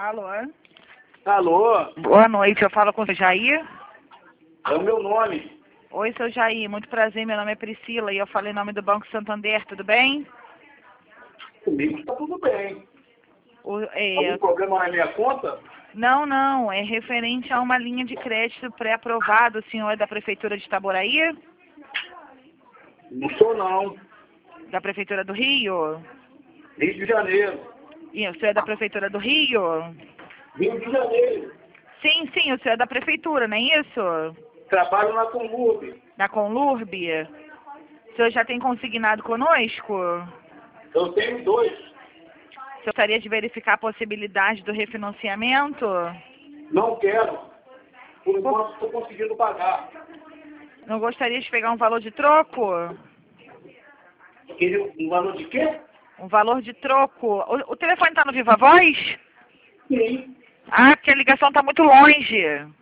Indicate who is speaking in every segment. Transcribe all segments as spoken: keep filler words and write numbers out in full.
Speaker 1: Alô?
Speaker 2: Alô?
Speaker 1: Boa noite, eu falo com o seu Jair?
Speaker 2: É o meu nome.
Speaker 1: Oi, seu Jair, muito prazer, meu nome é Priscila e eu falo em nome do Banco Santander, tudo bem?
Speaker 2: Comigo está tudo bem.
Speaker 1: O, é...
Speaker 2: Algum problema na minha conta?
Speaker 1: Não, não, é referente a uma linha de crédito pré-aprovado, o senhor é da Prefeitura de Itaboraí?
Speaker 2: Não sou não.
Speaker 1: Da Prefeitura do Rio?
Speaker 2: Rio de Janeiro.
Speaker 1: E o senhor é da Prefeitura do Rio?
Speaker 2: Rio de Janeiro.
Speaker 1: Sim, sim, o senhor é da Prefeitura, não é isso?
Speaker 2: Trabalho na Conlurb.
Speaker 1: Da Conlurb? O senhor já tem consignado conosco?
Speaker 2: Eu tenho dois.
Speaker 1: O senhor gostaria de verificar a possibilidade do refinanciamento?
Speaker 2: Não quero. Por enquanto estou conseguindo pagar.
Speaker 1: Não gostaria de pegar um valor de troco?
Speaker 2: Queria um valor de quê?
Speaker 1: Um valor de troco. O, o telefone está no Viva Voz?
Speaker 2: Sim.
Speaker 1: Ah, porque a ligação está muito longe.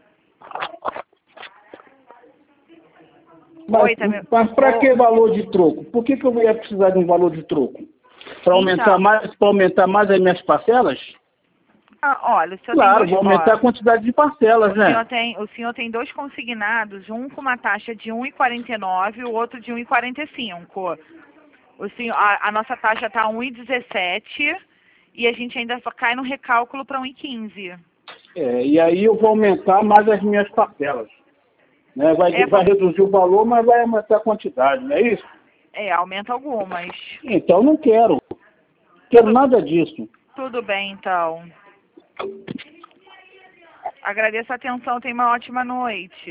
Speaker 3: Mas,
Speaker 1: Oi, tá me...
Speaker 3: mas para
Speaker 1: Ô,
Speaker 3: que valor de troco? Por que, que eu ia precisar de um valor de troco? Para aumentar,
Speaker 1: Então.
Speaker 3: mais, para aumentar mais as minhas parcelas?
Speaker 1: Ah, olha, o senhor
Speaker 3: Claro,
Speaker 1: tem
Speaker 3: vou
Speaker 1: dois...
Speaker 3: aumentar
Speaker 1: ó,
Speaker 3: a quantidade de parcelas,
Speaker 1: o, senhor
Speaker 3: né?
Speaker 1: tem, o senhor tem dois consignados, um com uma taxa de um vírgula quarenta e nove e o outro de um vírgula quarenta e cinco. O senhor, a, a nossa taxa está um vírgula dezessete e a gente ainda só cai no recálculo para um vírgula quinze.
Speaker 3: É, e aí eu vou aumentar mais as minhas parcelas. Né? Vai,
Speaker 1: É,
Speaker 3: vai reduzir o valor, mas vai aumentar a quantidade, não é isso?
Speaker 1: é, aumenta algumas.
Speaker 3: Então não quero. Quero nada disso.
Speaker 1: Tudo bem, então. Agradeço a atenção, tenha uma ótima noite.